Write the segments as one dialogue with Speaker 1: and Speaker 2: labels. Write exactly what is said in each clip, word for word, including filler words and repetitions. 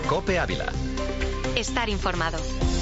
Speaker 1: COPE Ávila.
Speaker 2: Estar informado.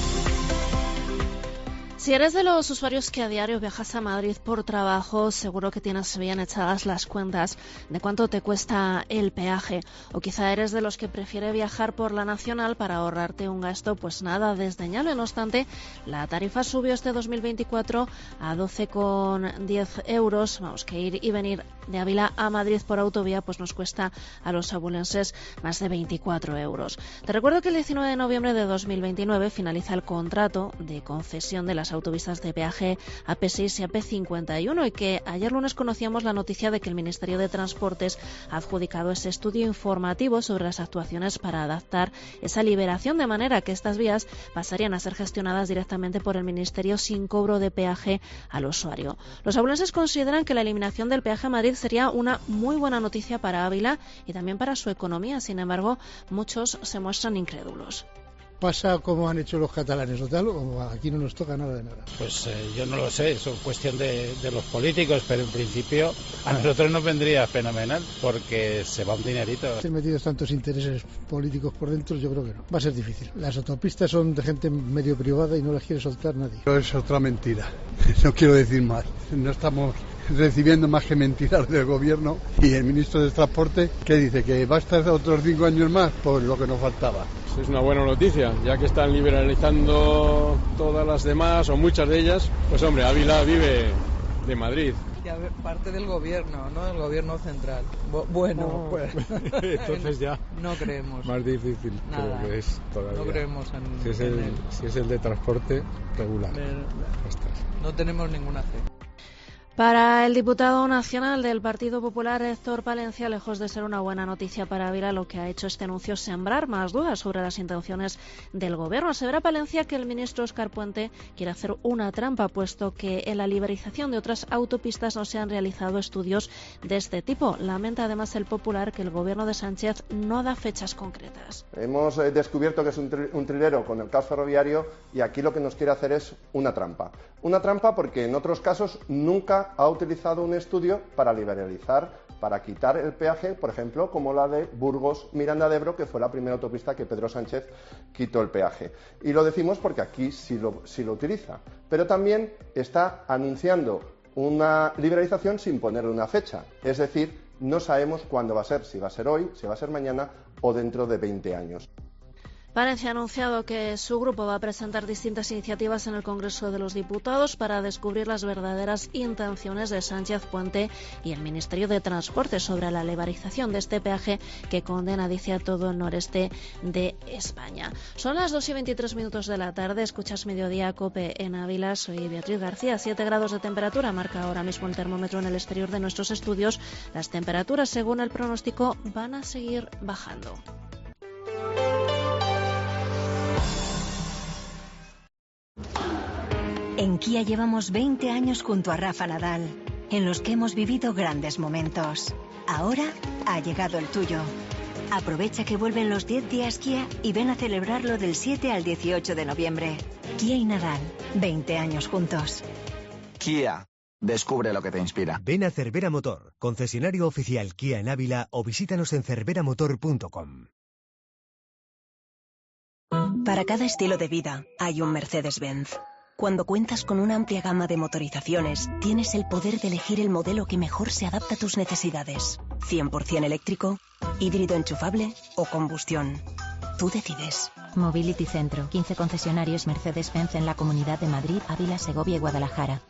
Speaker 3: Si eres de los usuarios que a diario viajas a Madrid por trabajo, seguro que tienes bien echadas las cuentas de cuánto te cuesta el peaje. O quizá eres de los que prefiere viajar por la Nacional para ahorrarte un gasto, pues nada desdeñable. No obstante, la tarifa subió este dos mil veinticuatro a doce con diez euros. Vamos, que ir y venir de Ávila a Madrid por autovía pues nos cuesta a los abulenses más de veinticuatro euros. Te recuerdo que el diecinueve de noviembre de dos mil veintinueve finaliza el contrato de concesión de las autopistas de peaje A P seis y A P cincuenta y uno y que ayer lunes conocíamos la noticia de que el Ministerio de Transportes ha adjudicado ese estudio informativo sobre las actuaciones para adaptar esa liberación, de manera que estas vías pasarían a ser gestionadas directamente por el Ministerio sin cobro de peaje al usuario. Los abulenses consideran que la eliminación del peaje a Madrid sería una muy buena noticia para Ávila y también para su economía. Sin embargo, muchos se muestran incrédulos.
Speaker 4: ¿Pasa como han hecho los catalanes o tal, o aquí no nos toca nada de nada?
Speaker 5: Pues eh, yo no lo sé, eso es cuestión de, de los políticos, pero en principio a nosotros nos vendría fenomenal, porque se va un dinerito.
Speaker 4: Estén metidos tantos intereses políticos por dentro, yo creo que no. Va a ser difícil. Las autopistas son de gente medio privada y no las quiere soltar nadie.
Speaker 6: Pero es otra mentira, no quiero decir más. No estamos recibiendo más que mentiras del gobierno, y el ministro de Transporte, ¿qué dice? ¿Que va a estar otros cinco años más? Pues lo que nos faltaba.
Speaker 7: Es una buena noticia, ya que están liberalizando todas las demás, o muchas de ellas. Pues hombre, Ávila vive de Madrid.
Speaker 8: Ya parte del gobierno, ¿no? Del gobierno central. Bo- bueno,
Speaker 7: oh,
Speaker 8: pues...
Speaker 7: entonces ya...
Speaker 8: No creemos.
Speaker 7: Más difícil,
Speaker 8: Nada.
Speaker 7: creo que es todavía.
Speaker 8: No creemos en,
Speaker 7: si es
Speaker 8: en
Speaker 7: el,
Speaker 8: él.
Speaker 7: Si es el de transporte, regular.
Speaker 8: Pero, no tenemos ninguna fe.
Speaker 3: Para el diputado nacional del Partido Popular, Héctor Palencia, lejos de ser una buena noticia para Ávila, lo que ha hecho este anuncio es sembrar más dudas sobre las intenciones del gobierno. Asevera Palencia que el ministro Óscar Puente quiere hacer una trampa, puesto que en la liberalización de otras autopistas no se han realizado estudios de este tipo. Lamenta además el Popular que el gobierno de Sánchez no da fechas concretas.
Speaker 9: Hemos eh, descubierto que es un, tri- un trilero con el caos ferroviario, y aquí lo que nos quiere hacer es una trampa. Una trampa porque en otros casos nunca ha utilizado un estudio para liberalizar, para quitar el peaje, por ejemplo, como la de Burgos-Miranda de Ebro, que fue la primera autopista que Pedro Sánchez quitó el peaje. Y lo decimos porque aquí sí lo, sí lo utiliza. Pero también está anunciando una liberalización sin ponerle una fecha. Es decir, no sabemos cuándo va a ser, si va a ser hoy, si va a ser mañana o dentro de veinte años.
Speaker 3: Palencia ha anunciado que su grupo va a presentar distintas iniciativas en el Congreso de los Diputados para descubrir las verdaderas intenciones de Sánchez, Puente y el Ministerio de Transporte sobre la liberalización de este peaje que condena, dice, a todo el noreste de España. Son las dos y veintitrés minutos de la tarde, escuchas Mediodía COPE en Ávila, soy Beatriz García. siete grados de temperatura marca ahora mismo el termómetro en el exterior de nuestros estudios. Las temperaturas, según el pronóstico, van a seguir bajando.
Speaker 2: En Kia llevamos veinte años junto a Rafa Nadal, en los que hemos vivido grandes momentos. Ahora ha llegado el tuyo. Aprovecha que vuelven los diez días Kia y ven a celebrarlo del siete al dieciocho de noviembre. Kia y Nadal, veinte años juntos.
Speaker 10: Kia, descubre lo que te inspira.
Speaker 11: Ven a Cervera Motor, concesionario oficial Kia en Ávila, o visítanos en cervera motor punto com.
Speaker 2: Para cada estilo de vida hay un Mercedes-Benz. Cuando cuentas con una amplia gama de motorizaciones, tienes el poder de elegir el modelo que mejor se adapta a tus necesidades. cien por ciento eléctrico, híbrido enchufable o combustión. Tú decides.
Speaker 12: Mobility Centro, quince concesionarios Mercedes-Benz en la Comunidad de Madrid, Ávila, Segovia y Guadalajara.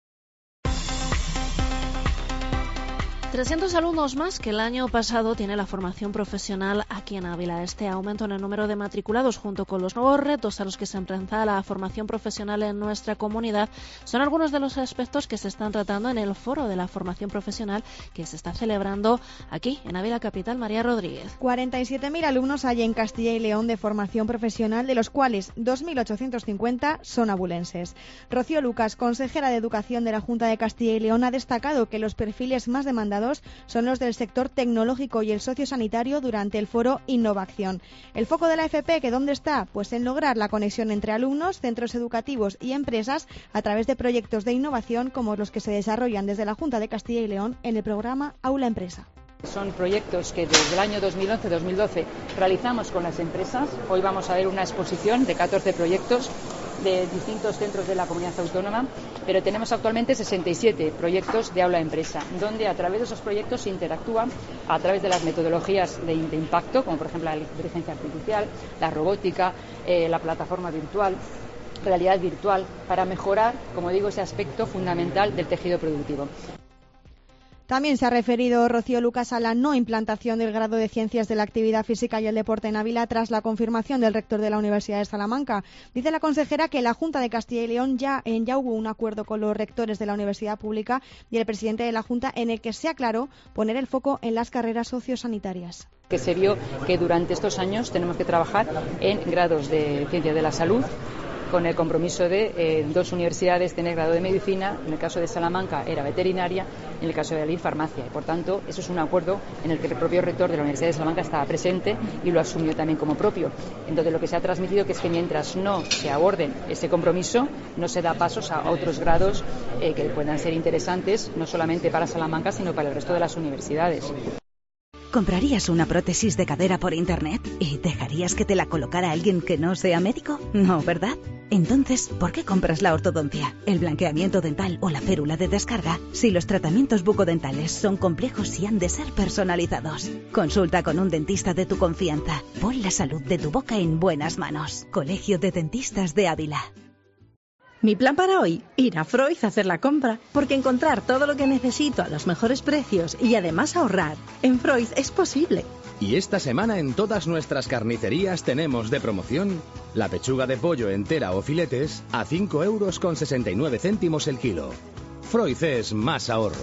Speaker 3: trescientos alumnos más que el año pasado tiene la formación profesional aquí en Ávila. Este aumento en el número de matriculados, junto con los nuevos retos a los que se enfrenta la formación profesional en nuestra comunidad, son algunos de los aspectos que se están tratando en el foro de la formación profesional que se está celebrando aquí en Ávila Capital. María Rodríguez.
Speaker 13: cuarenta y siete mil alumnos hay en Castilla y León de formación profesional, de los cuales dos mil ochocientos cincuenta son abulenses. Rocío Lucas, consejera de Educación de la Junta de Castilla y León, ha destacado que los perfiles más demandados son los del sector tecnológico y el sociosanitario durante el foro Innovación. El foco de la F P, ¿que dónde está? Pues en lograr la conexión entre alumnos, centros educativos y empresas a través de proyectos de innovación como los que se desarrollan desde la Junta de Castilla y León en el programa Aula Empresa.
Speaker 1: Son proyectos que desde el año dos mil once dos mil doce realizamos con las empresas. Hoy vamos a ver una exposición de catorce proyectos de distintos centros de la comunidad autónoma, pero tenemos actualmente sesenta y siete proyectos de aula empresa, donde a través de esos proyectos se interactúa a través de las metodologías de, de impacto, como por ejemplo la inteligencia artificial, la robótica, eh, la plataforma virtual, realidad virtual, para mejorar, como digo, ese aspecto fundamental del tejido productivo.
Speaker 13: También se ha referido Rocío Lucas a la no implantación del grado de Ciencias de la Actividad Física y el Deporte en Ávila tras la confirmación del rector de la Universidad de Salamanca. Dice la consejera que la Junta de Castilla y León ya, en, ya hubo un acuerdo con los rectores de la Universidad Pública y el presidente de la Junta en el que se aclaró poner el foco en las carreras sociosanitarias.
Speaker 1: Que se vio que durante estos años tenemos que trabajar en grados de Ciencias de la Salud, con el compromiso de eh, dos universidades tener grado de medicina, en el caso de Salamanca era veterinaria, en el caso de Alí farmacia. Y por tanto, eso es un acuerdo en el que el propio rector de la Universidad de Salamanca estaba presente y lo asumió también como propio. Entonces, lo que se ha transmitido que es que mientras no se aborden ese compromiso, no se da pasos a otros grados eh, que puedan ser interesantes, no solamente para Salamanca, sino para el resto de las universidades.
Speaker 14: ¿Comprarías una prótesis de cadera por internet y dejarías que te la colocara alguien que no sea médico? No, ¿verdad? Entonces, ¿por qué compras la ortodoncia, el blanqueamiento dental o la férula de descarga si los tratamientos bucodentales son complejos y han de ser personalizados? Consulta con un dentista de tu confianza. Pon la salud de tu boca en buenas manos. Colegio de Dentistas de Ávila.
Speaker 15: Mi plan para hoy, ir a Freud a hacer la compra, porque encontrar todo lo que necesito a los mejores precios y además ahorrar, en Freud es posible.
Speaker 16: Y esta semana en todas nuestras carnicerías tenemos de promoción la pechuga de pollo entera o filetes a cinco euros con sesenta y nueve céntimos el kilo. Freud es más ahorro.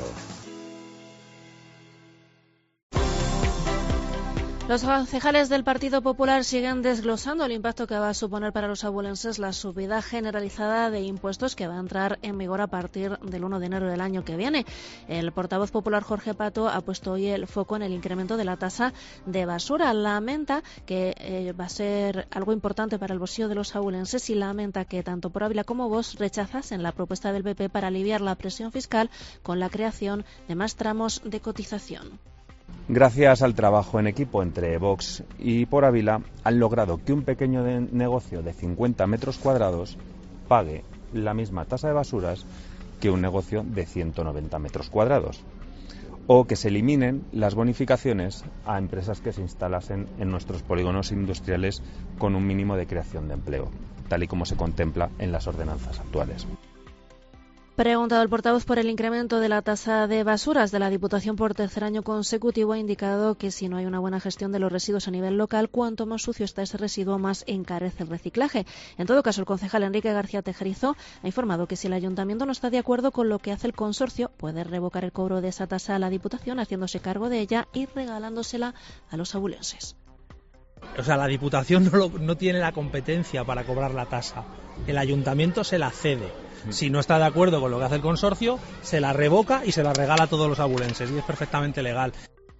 Speaker 3: Los concejales del Partido Popular siguen desglosando el impacto que va a suponer para los abulenses la subida generalizada de impuestos que va a entrar en vigor a partir del uno de enero del año que viene. El portavoz popular Jorge Pato ha puesto hoy el foco en el incremento de la tasa de basura. Lamenta que eh, va a ser algo importante para el bolsillo de los abulenses y lamenta que tanto por Ávila como Vox rechazasen la propuesta del P P para aliviar la presión fiscal con la creación de más tramos de cotización.
Speaker 17: Gracias al trabajo en equipo entre Vox y Por Ávila, han logrado que un pequeño de negocio de cincuenta metros cuadrados pague la misma tasa de basuras que un negocio de ciento noventa metros cuadrados. O que se eliminen las bonificaciones a empresas que se instalasen en nuestros polígonos industriales con un mínimo de creación de empleo, tal y como se contempla en las ordenanzas actuales.
Speaker 3: Preguntado el portavoz por el incremento de la tasa de basuras de la Diputación por tercer año consecutivo, ha indicado que si no hay una buena gestión de los residuos a nivel local, cuanto más sucio está ese residuo, más encarece el reciclaje. En todo caso, el concejal Enrique García Tejerizo ha informado que si el ayuntamiento no está de acuerdo con lo que hace el consorcio, puede revocar el cobro de esa tasa a la Diputación, haciéndose cargo de ella y regalándosela a los abulenses.
Speaker 18: O sea, la Diputación no, lo, no tiene la competencia para cobrar la tasa. El ayuntamiento se la cede. Si no está de acuerdo con lo que hace el consorcio, se la revoca y se la regala a todos los abulenses, y es perfectamente legal.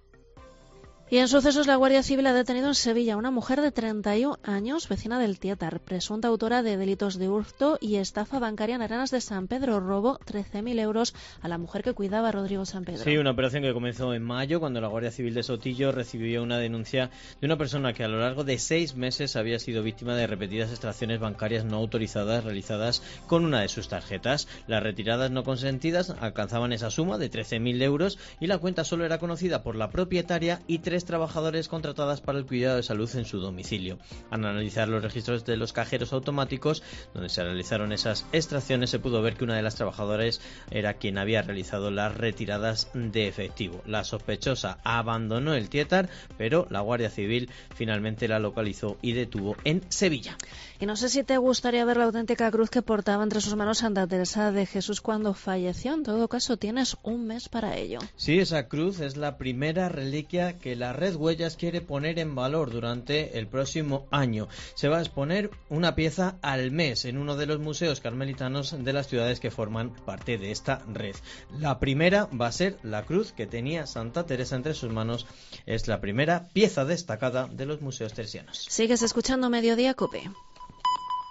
Speaker 3: Y en sucesos, la Guardia Civil ha detenido en Sevilla a una mujer de treinta y un años, vecina del Tietar, presunta autora de delitos de hurto y estafa bancaria en Arenas de San Pedro. Robó trece mil euros a la mujer que cuidaba a Rodrigo San Pedro.
Speaker 19: Sí, una operación que comenzó en mayo, cuando la Guardia Civil de Sotillo recibió una denuncia de una persona que a lo largo de seis meses había sido víctima de repetidas extracciones bancarias no autorizadas realizadas con una de sus tarjetas. Las retiradas no consentidas alcanzaban esa suma de trece mil euros y la cuenta solo era conocida por la propietaria y tres trabajadores contratadas para el cuidado de salud en su domicilio. Al analizar los registros de los cajeros automáticos donde se realizaron esas extracciones, se pudo ver que una de las trabajadoras era quien había realizado las retiradas de efectivo. La sospechosa abandonó el Tietar, pero la Guardia Civil finalmente la localizó y detuvo en Sevilla.
Speaker 3: Y no sé si te gustaría ver la auténtica cruz que portaba entre sus manos Santa Teresa de Jesús cuando falleció. En todo caso, tienes un mes para ello.
Speaker 19: Sí, esa cruz es la primera reliquia que la Red Huellas quiere poner en valor durante el próximo año. Se va a exponer una pieza al mes en uno de los museos carmelitanos de las ciudades que forman parte de esta red. La primera va a ser la cruz que tenía Santa Teresa entre sus manos. Es la primera pieza destacada de los museos teresianos.
Speaker 3: Sigues escuchando Mediodía COPE.